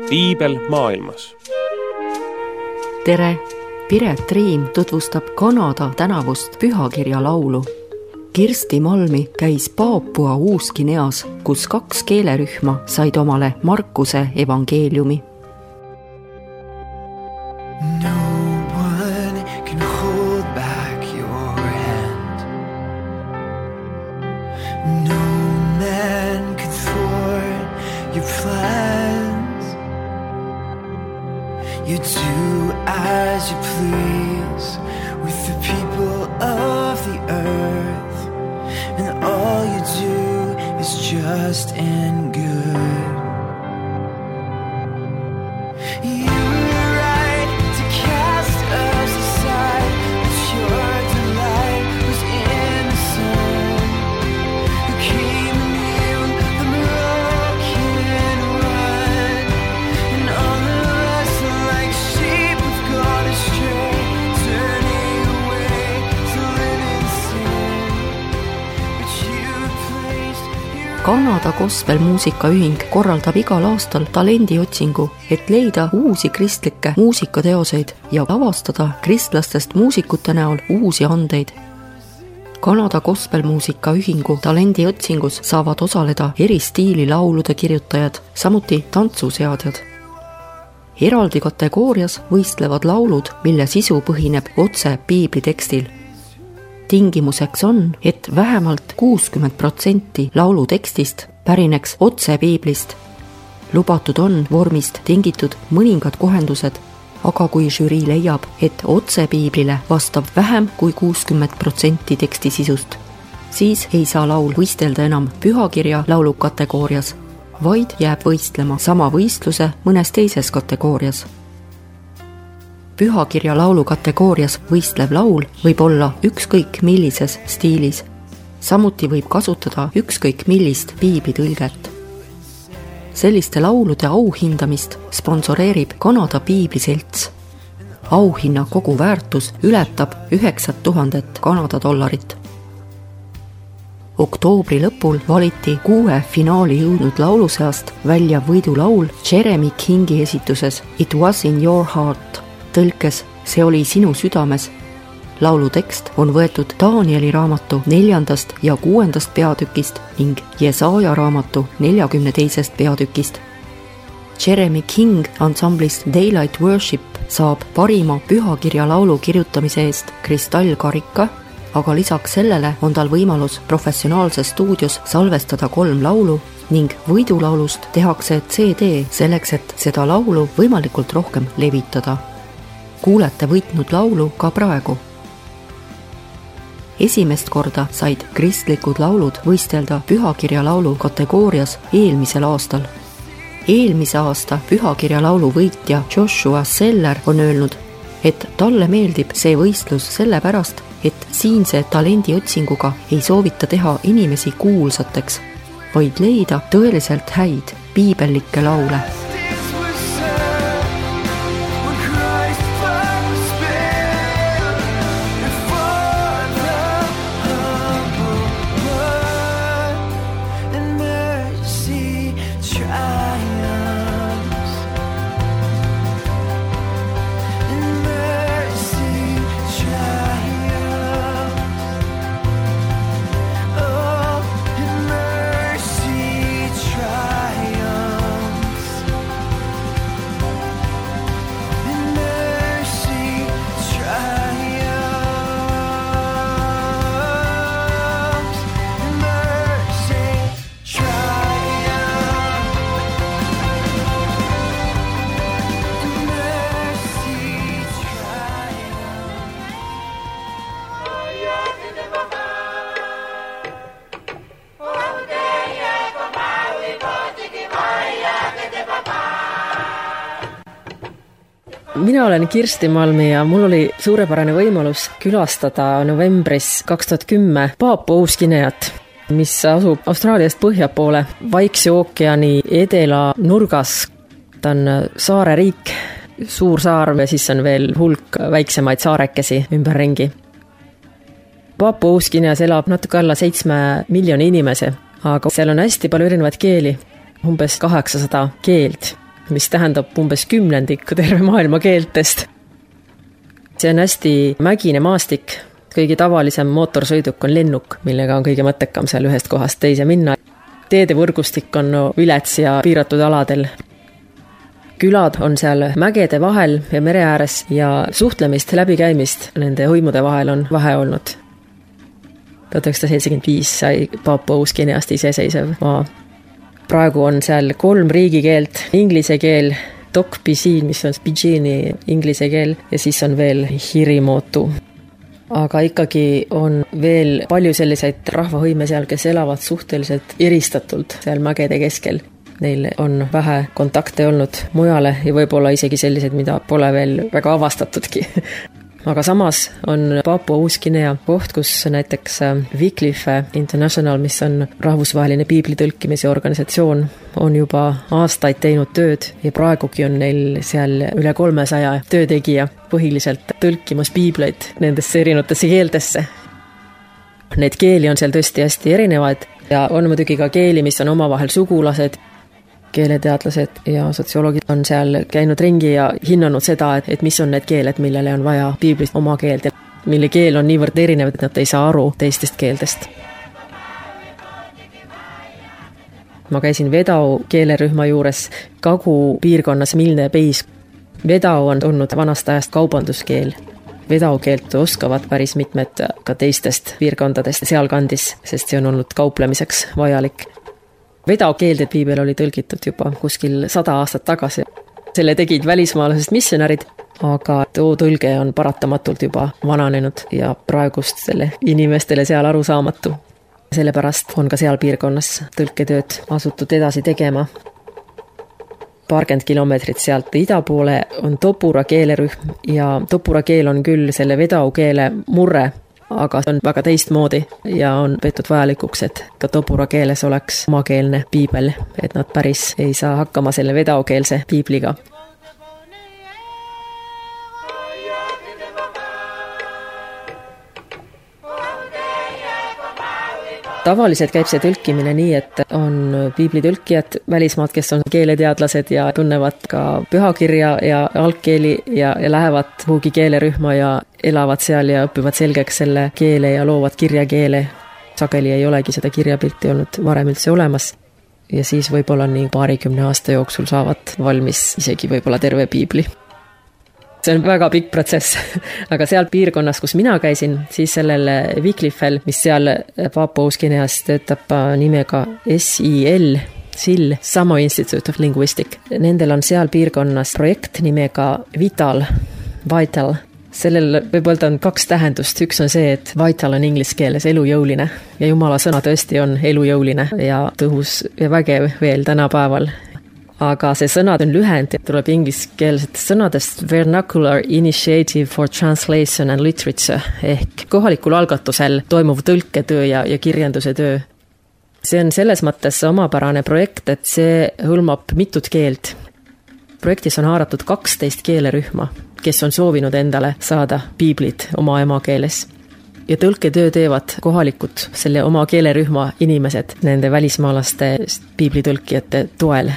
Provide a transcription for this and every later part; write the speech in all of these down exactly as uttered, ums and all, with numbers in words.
Piibel maailmas. Tere! Piret Riim tutvustab Kanada tänavust pühakirja laulu. Kirsti Malmi käis Paapua Uus-Guineas, kus kaks keelerühma said omale Markuse evangeeliumi. No one can hold back your hand. No man can thwart your plans. You do as you please with the people of the earth, and all you do is just and good. You Kanada gospelmuusikaühing korraldab igal aastal talendiotsingu, et leida uusi kristlikke muusikateoseid ja avastada kristlastest muusikute näol uusi andeid. Kanada gospelmuusikaühingu talendiotsingus saavad osaleda eri stiili laulude kirjutajad, samuti tantsuseadjad. Eraldi kategoorias võistlevad laulud, mille sisu põhineb otse piibli tekstil. Tingimuseks on, et vähemalt kuuskümmend protsenti laulu tekstist pärineks otse piiblist. Lubatud on vormist tingitud mõningad kohendused, aga kui žürii leiab, et otse piiblile vastab vähem kui kuuskümmend protsenti teksti sisust, siis ei saa laul võistelda enam pühakirja laulu kategoorias, vaid jääb võistlema sama võistluse mõnes teises kategoorias. Pühakirja laulu kategoorias võistlev laul võib olla ükskõik millises stiilis. Samuti võib kasutada ükskõik millist piiblitõlget. Selliste laulude auhindamist sponsoreerib Kanada piibliselts. Auhinna kogu väärtus ületab üheksa tuhandet Kanada dollarit. Oktoobri lõpul valiti kuue finaali jõudnud laulu seast välja võidulaul Jeremy Kingi esituses It was in your heart. Tõlkes See oli sinu südames. Laulu tekst on võetud Danieli raamatu neljandast ja kuuendast peatükist ning Jesaja raamatu neljakümne teisest peatükist. Jeremy King ansamblist Daylight Worship saab parima pühakirja laulu kirjutamise eest kristallkarika, aga lisaks sellele on tal võimalus professionaalses stuudios salvestada kolm laulu ning võidulaulust tehakse C D selleks, et seda laulu võimalikult rohkem levitada. Kuulete võitnud laulu ka praegu. Esimest korda said kristlikud laulud võistelda pühakirja laulu kategoorias eelmisel aastal. Eelmise aasta pühakirja laulu võitja Joshua Seller on öelnud, et talle meeldib see võistlus sellepärast, et siinse talendiotsinguga ei soovita teha inimesi kuulsateks, vaid leida tõeliselt häid piibellikke laule. Mina olen Kirsti Malmi ja mul oli suurepärane võimalus külastada novembris kaks tuhat kümme Paapua Uus-Guineat, mis asub Austraaliast põhja poole Vaikse ookeani edela nurgas. Ta on saareriik, suur saar ja siis on veel hulk väiksemaid saarekesi ümberringi. Paapua Uus-Guineas elab natuke alla seitsme miljoni inimese, aga seal on hästi palju erinevaid keeli, umbes kaheksasada keelt. mis tähendab umbes kümnendikku terve maailma keeltest. See on hästi mägine maastik, kõige tavalisem mootorsõiduk on lennuk, millega on kõige mõttekam seal ühest kohast teise minna. Teede võrgustik on vilets ja piiratud aladel. Külad on seal mägede vahel ja mere ääres ja suhtlemist, läbikäimist nende hõimude vahel on vähe olnud. tuhat üheksasada seitsekümmend viis sai Papua Uus-Guineast iseseisev maa. Praegu on seal kolm riigikeelt, inglise keel, Tok Pisin, mis on Pidgini inglise keel ja siis on veel Hirimotu. Aga ikkagi on veel palju selliseid rahvahõime seal, kes elavad suhteliselt eristatult seal mägede keskel. Neil on vähe kontakte olnud mujale ja võib-olla isegi sellised, mida pole veel väga avastatudki. Aga samas on Papua Uus-Guinea koht, kus näiteks Wycliffe International, mis on rahvusvaheline piibli tõlkimise organisatsioon, on juba aastaid teinud tööd ja praegugi on neil seal üle kolmesaja töötegija põhiliselt tõlkimas piibleid nendesse erinevatesse keeltesse. Need keeli on seal tõesti hästi erinevaid ja on muidugi ka keeli, mis on omavahel sugulased. Keeleteadlased ja sotsioloogid on seal käinud ringi ja hinnanud seda, et, et mis on need keeled, millele on vaja piiblist oma keelt ja mille keel on niivõrd erinev, et nad ei saa aru teistest keeldest. Ma käisin Vedau keelerühma juures Kagu piirkonnas Milne Peis. Vedau on olnud vanast ajast kaubanduskeel. Vedau keelt oskavad päris mitmed ka teistest piirkondadest sealkandis, sest see on olnud kauplemiseks vajalik. Vedau keeldet piibel oli tõlgitud juba kuskil sada aastat tagasi. Selle tegid välismaalasest missionärid, aga too tõlge on paratamatult juba vananenud ja praegust selle inimestele seal aru saamatu. Sellepärast on ka seal piirkonnas tõlketööd asutud edasi tegema. Paarkümmend kilomeetrit sealt ida poole on Topura keelerühm ja Topura keel on küll selle Vedau keele murre, aga on väga teistmoodi ja on peetud vajalikuks, et ka Topura keeles oleks omakeelne piibel, et nad päris ei saa hakkama selle vedaukeelse piibliga. Tavaliselt käib see tõlkimine nii, et on piiblitõlkijad, välismaad, kes on keeleteadlased ja tunnevad ka pühakirja ja algkeeli ja, ja lähevad kuhugi keelerühma ja elavad seal ja õpivad selgeks selle keele ja loovad kirjakeele. Sageli ei olegi seda kirjapilti olnud varem üldse olemas. Ja siis võib-olla nii paarikümne aasta jooksul saavad valmis isegi võib-olla terve piibli. See on väga pikk protsess, aga seal piirkonnas, kus mina käisin, siis sellel Wycliffel, mis seal Papua Uus-Guineas töötab nimega S I L, S I L, Samo Institute of Linguistic. Nendel on seal piirkonnas projekt nimega Vital, Vital. Sellel võib-olla on kaks tähendust. Üks on see, et Vital on inglise keeles elujõuline ja Jumala sõna tõesti on elujõuline ja tõhus ja vägev veel tänapäeval. Aga see sõnad on lühend, tuleb ingliskeelsetest sõnadest Vernacular Initiative for Translation and Literature ehk kohalikul algatusel toimuv tõlketöö ja, ja kirjanduse töö. See on selles mõttes omapärane projekt, et see hõlmab mitut keelt. Projektis on haaratud kaksteist keelerühma, kes on soovinud endale saada piiblid oma emakeeles. Ja tõlketöö teevad kohalikud selle oma keelerühma inimesed nende välismaalaste piiblitõlkijate toel.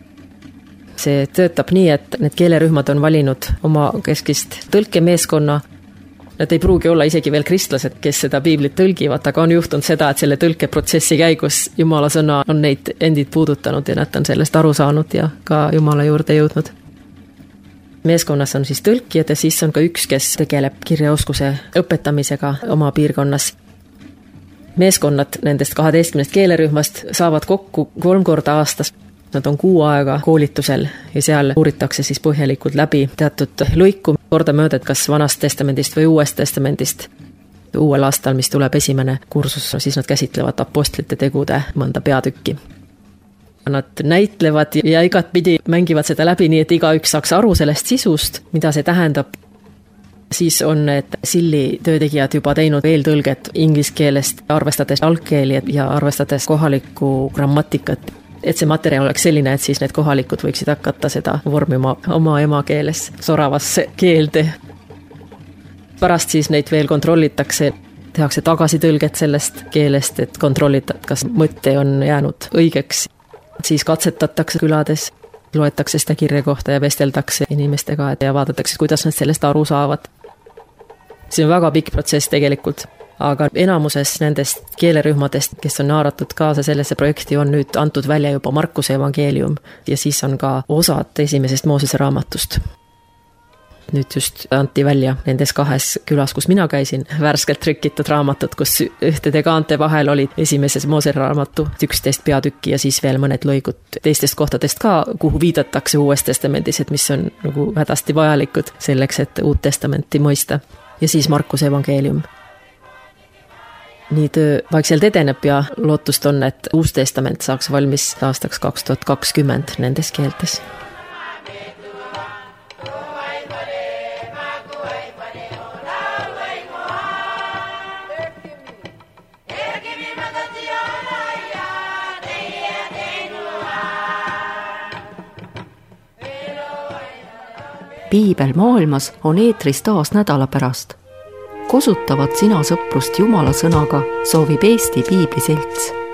See töötab nii, et need keelerühmad on valinud oma keskist tõlkemeeskonna. Nad ei pruugi olla isegi veel kristlased, kes seda piiblit tõlgivad, aga on juhtunud seda, et selle tõlkeprotsessi käigus Jumala sõna on neid endid puudutanud ja nad on sellest aru saanud ja ka Jumala juurde jõudnud. Meeskonnas on siis tõlkijad ja siis on ka üks, kes tegeleb kirjaoskuse õpetamisega oma piirkonnas. Meeskonnad nendest kaheteistkümnest keelerühmast saavad kokku kolm korda aastas. Nad on kuu aega koolitusel ja seal uuritakse siis põhjalikult läbi teatud lõiku korda mööda, kas vanast testamendist või uuest testamendist. Uuel aastal, mis tuleb esimene kursus, siis nad käsitlevad apostlite tegude mõnda peatükki. Nad näitlevad ja igat pidi mängivad seda läbi nii, et igaüks saaks aru sellest sisust, mida see tähendab. Siis on need Silli töötegijad juba teinud eeltõlget inglise keelest, arvestades algkeeli ja arvestades kohalikku grammatikat. Et see materjal oleks selline, et siis need kohalikud võiksid hakata seda vormima oma emakeeles soravasse keelde. Pärast siis neid veel kontrollitakse, tehakse tagasitõlget sellest keelest, et kontrollita, kas mõte on jäänud õigeks. Siis katsetatakse külades loetakse seda kirja kohta ja vesteldakse inimestega ja vaadatakse, kuidas nad sellest aru saavad. See on väga pikk protsess tegelikult, aga enamuses nendest keelerühmadest, kes on haaratud kaasa sellesse projekti, on nüüd antud välja juba Markuse evangeelium ja siis on ka osad esimesest Moosese raamatust. Nüüd just anti välja nendes kahes külas, kus mina käisin, värskelt trükitud raamatud, kus ühtede kaante vahel olid esimeses Moosese raamatu üksteist peatükki ja siis veel mõned lõigud teistest kohtadest ka, kuhu viidatakse Uues testamendis, et mis on nagu hädasti vajalikud selleks, et Uut testamenti mõista. Ja siis Markuse evangeelium. Nii töö vaikselt edeneb ja lootust on, et Uus testament saaks valmis aastaks kaks tuhat kakskümmend nendes keeltes. Piibel maailmas on eetris taas nädala pärast. Kosutavad sina sõprust Jumala sõnaga, soovib Eesti Piibliselts.